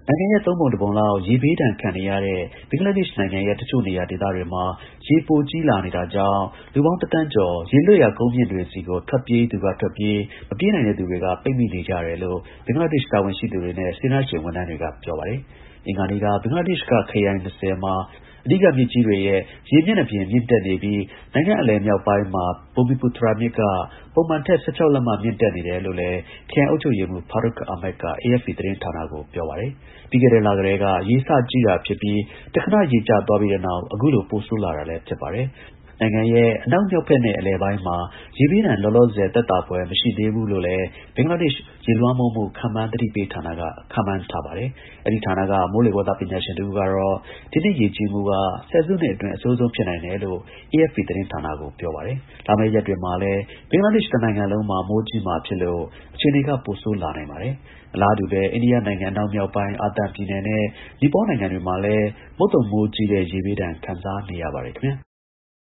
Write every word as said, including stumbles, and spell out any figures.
နိုင်ငံရဲ့သုံးပုံတစ်ပုံလောက်ရေဘေးဒဏ်ခံနေရတဲ့ဘင်္ဂလားဒေ့ရှ်နိုင်ငံရဲ့တချို့နေရာဒေသတွေမှာရေပိုကြီးလာနေတာကြောင့်လူပေါင်းတစ်သန်းကျော်ရေလွတ်ရာကုန်းမြင့်တွေဆီကိုထွက်ပြေးသူကထွက်ပြေးမပြေးနိုင်တဲ့သူတွေကပိတ်မိနေကြတယ်လို့ဘင်္ဂလားဒေ့ရှ်တာဝန်ရှိသူတွေနဲ့စေတနာ့ရှင်ဝန်ထမ်းတွေကပြောပါတယ်အင်္ဂါနေ့ကဘင်္ဂလားဒေ့ရှ်ကခရိုင်၂၀မှာအဓိကမြစ်ကြီးတွေရဲ့ရေမျက်နှာပြင်မြင့်တက်နေပြီးနိုင်ငံအလယ်မြောက်ပိုင်းမှာBumiputera မြစ်ကပုံမှန်ထက်၁၆လက်မမြင့်တက်နေတယ်လို့လည်းခရိုင်အုပ်ချုပ်ရေးမှူး Faruk Ahmed က အေအက်ဖ်ပီသတင်းဌာနကိုပြောပါတယ်ပြီးခဲ့တဲ့လကတည်းကရေစကြီးတာဖြစ်ပြီးတခဏရေကျသွားပြီးတဲ့နောက်အခုလိုပိုဆိုးလာတာလည်းဖြစ်ပါတယ်နိုင်ငံရဲ့အနောက်မြောက်ဘက်နဲ့အလယ်ပိုင်းမှာရေဘေးဒဏ်လောလောဆယ်သက်သာဖွယ်မရှိသေးဘူးလို့လည်းဘင်္ဂလားဒေ့ရှ်ရေလွှမ်းမိုးမှုခန့်မှန်းသတိပေးဌာနကခန့်မှန်းထားပါတယ်အဲဒီဌာနကမိုးလေဝသပညာရှင်တစ်ဦးကတော့ဒီနှစ်ရေကြီးမှုကဆယ်စုနှစ်အတွင်းအဆိုးဆုံးဖြစ်နိုင်တယ်လို့ အေအက်ဖ်ပီသတင်းဌာနကိုပြောပါတယ်လာမယ့်ရက်တွေမှာလည်းဘင်္ဂလားဒေ့ရှ်တစ်နိုင်ငံလုံးမှာမိုးကြီးမှာဖြစ်လို့အခြေအနေကပိုဆိုးလာနိုင်ပါတယ်အလားတူပဲအိန္ဒိယနိုင်ငံအနောက်မြောက်ပိုင်းအာသံပြည်နယ်နဲ့နီပေါနိုင်ငံတွေမှာလည်းမုတ်သုန်မိုးကြီးတဲ့ရေဘေးဒဏ်ခံစားနေရပါတယ်ခင်ဗျာ